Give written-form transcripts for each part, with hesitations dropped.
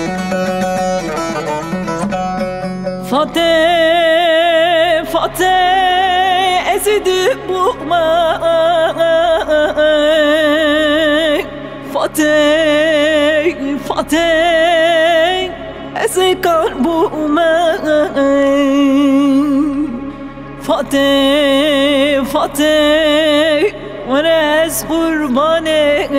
Fateh, Fateh ezidi buğmak. Fateh, Fateh ezi kalbumak. Fateh, Fateh veres kurbanı.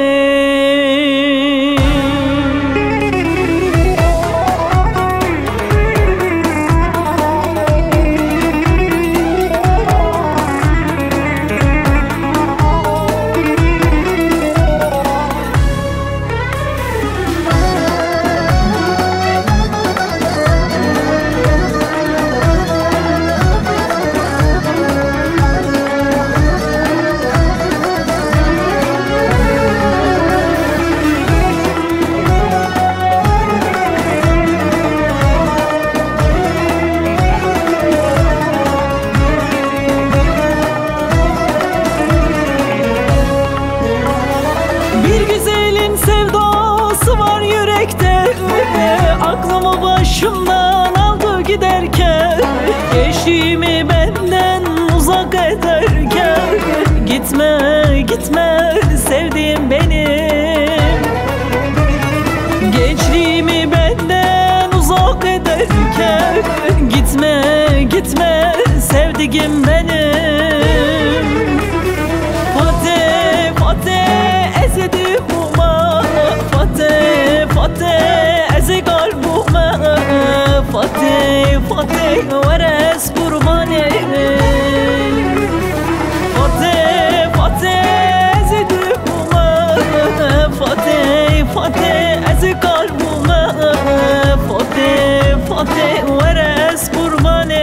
Bir güzelin sevdası var yürekte, aklımı başımdan aldı giderken, gençliğimi benden uzak ederken. Gitme, gitme sevdiğim benim. Gençliğimi benden uzak ederken. Gitme, gitme sevdiğim benim. Fateh, Fateh ezedi buğma. Fateh, Fateh ezi kalbuma. Fateh, Fateh veres kurbanı. Fateh, Fateh ezedi buğma. Fateh, Fateh ezi kalbuma. Fateh, Fateh veres kurbanı.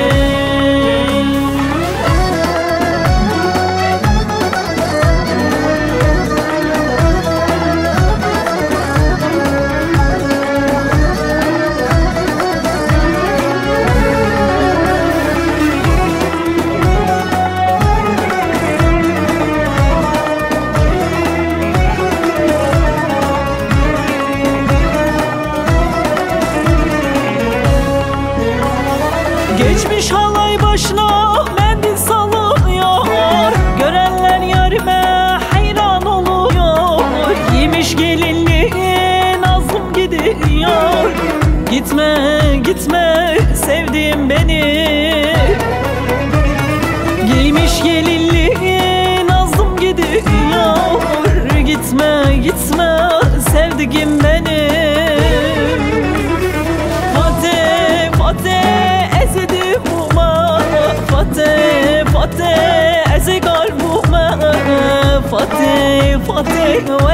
Geçmiş halay başına mendil salıyor. Görenler yarime hayran oluyor. Giymiş gelinliğin nazım gidiyor. Gitme, gitme sevdiğim beni. Giymiş gelinliğin nazım gidiyor. Gitme, gitme sevdiğim benim. Fateh, Fateh ezedi buğma. Fateh, Fateh ezi kalbuma. Fateh, Fateh